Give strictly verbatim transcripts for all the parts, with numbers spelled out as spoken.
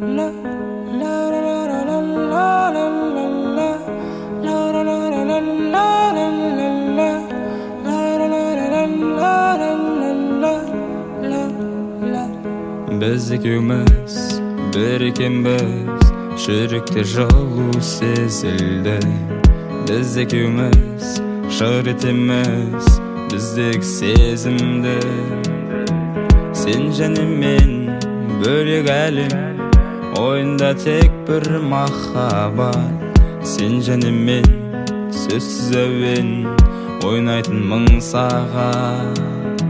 Biz ikimiz bir ekенбиз, жүректе жылу сезилди. Biz ikimiz шыр etemiz, биздеги сезимди. Sen және мен бөлек әлем, ойында тек бір махаббат. Sen және мен сөзсіз әуен, ойнайтын мың сағат.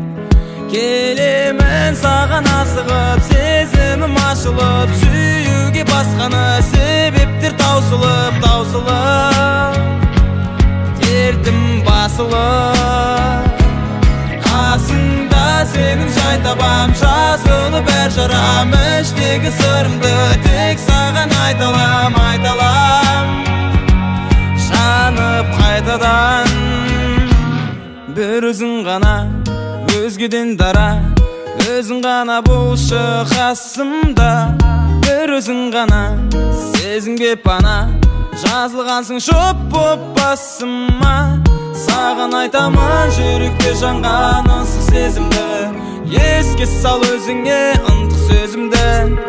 Келемін саған асығып, сезімім ашылып, сүйуге басқаны себептер таусылып, таусылып, дертім басылып. Қасыңда сенің жай табам, жазылып әр жарам, іштегі сырымды тек саған айталам, айталам. Жанып қайтадан бір өзің ғана, өзгеден дара, өзің ғана болшы қасымда. Бір өзің ғана, сезімге пана, жазылғансың шоп боп басыма. Саған айтамын жүректе жанған ынсыз сезімді, еске сал өзіңе ынтық сөзімді.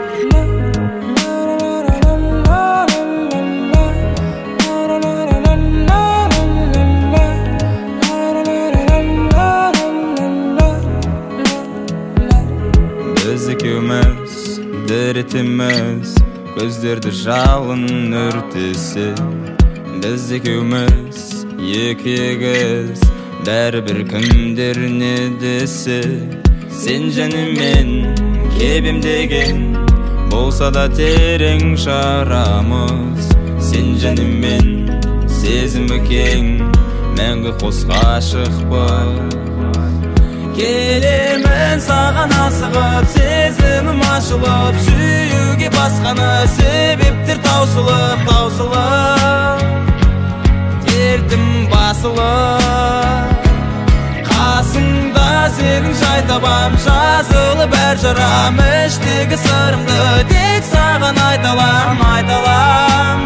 Biz ikimiz bir etemiz, көздерді жалын өртесе. Biz ikimiz екі егіз, бәрібір кімдер не десе. Sen және мен кебем деген, болса да терең шарамыз. Sen және мен сезімі кең, мәңгі қос ғашықпыз. Келемін саған асығып, сезімім ашылып, сүйуге басқаны себептер таусылып, таусылып, дертім басылып. Қасыңда сенің жай табам, жазылып әр жарам, іштегі сырымды тек саған айталам, айталам.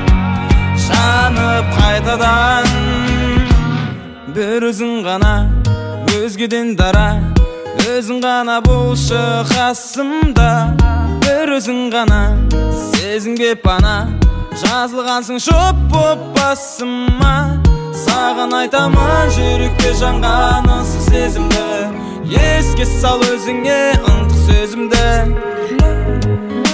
Жанып қайтадан бір өзің ғана, өзгеден дара, өзің ғана болшы қасымда. Бір өзің ғана, сезімге пана, жазылғансың шоп боп басыма. Саған айтамын жүректе жанған ынсыз сезімді, еске сал өзіңе ынтық сөзімді.